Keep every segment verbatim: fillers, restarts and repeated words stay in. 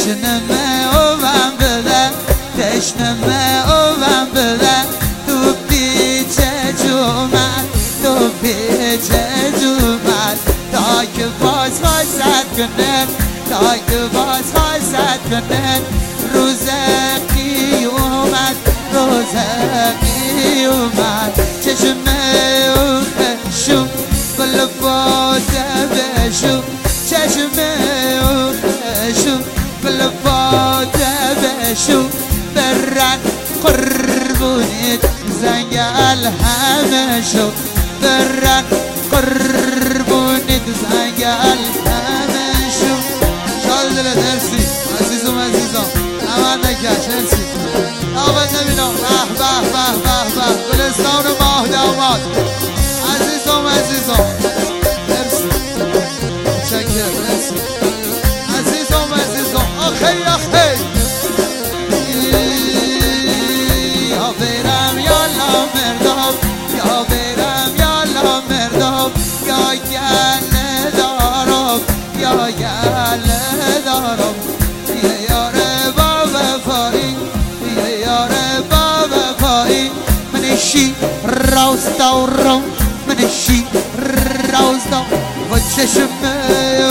تشنمه اوم بده تشنمه اوم بده تو پیچه جومد تو پیچه جومد تا که باز حاست کنه تا که باز حاست کنه روز قیومت روز قیومت چشمه او خشو گل باده بشو چشمه او خشو گل باده بشو برن قربونیت زنگل همه شو برن قربونیت زنگل همه شو شاد دلت هرسی عزیزم عزیزم امان نکش هرسی آقا نبینم به به به به به گلستان و ماه داماد عزیزم عزیزم هرسی شکر هرسی عزیزم عزیزم آخی آخی یا برم یالا مردم یا برم یالا مردم یا گله دارم یا گله دارم یه یاره با وفایی یه یاره با وفایی منشی راستارم منشی راستم و چشمه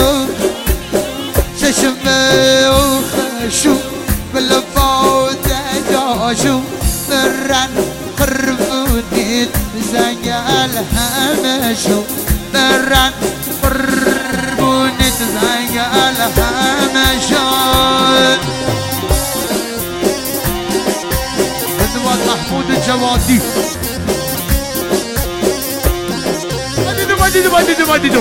چشمه خشو بلفاده داشو برن قربونیت زنگل همه شو برن قربونیت زنگل همه شو ادوار محمود جوادی مدیدو مدیدو مدیدو مدیدو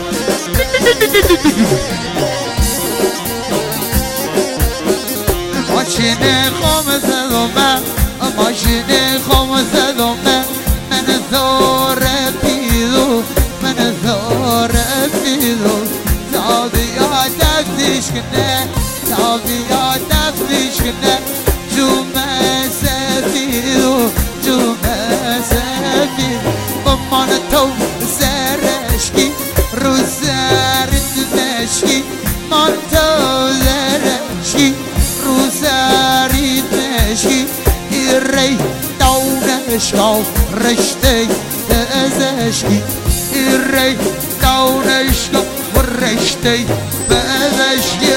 ماشین خام زدومه ماشین خام زدومه من زور پیدو من زور پیدو تابیا دفتیش کنه تابیا دفتیش کنه جومه سفیدو جومه سفید بمان تو زرشکی رو زرد مشکی من تو زرشکی رو زرد مشکی ری دونشگاه رشته پزشکی ری دونشگاه رشته پزشکی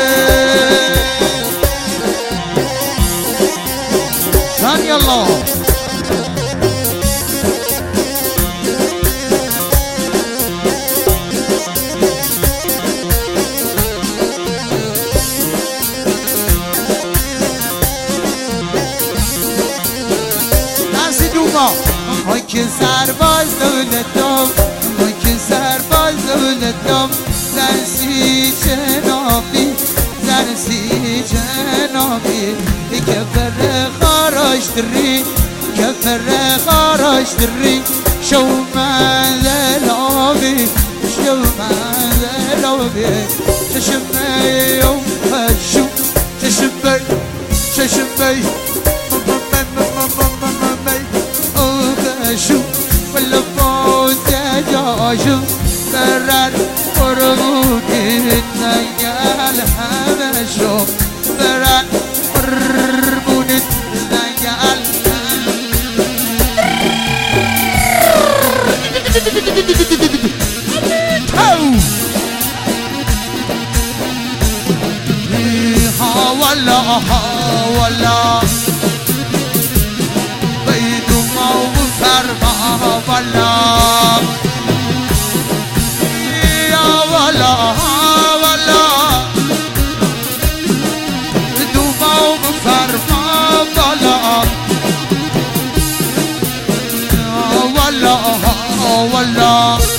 ثاني الله ما که سرباز دولتم ما که سرباز دولتم زنسی جنابی زنسی جنابی کفر خارش دری کفر خارش دری شو من دلابی شو من دلابی چشمه و خشو چشمه چشمه شو ولا فوت جاشو برر قربوني نيال همشو برر قربوني نيال ها ولا ها ولا ولا يا ولا ولا دوما وفرما ولا ولا ولا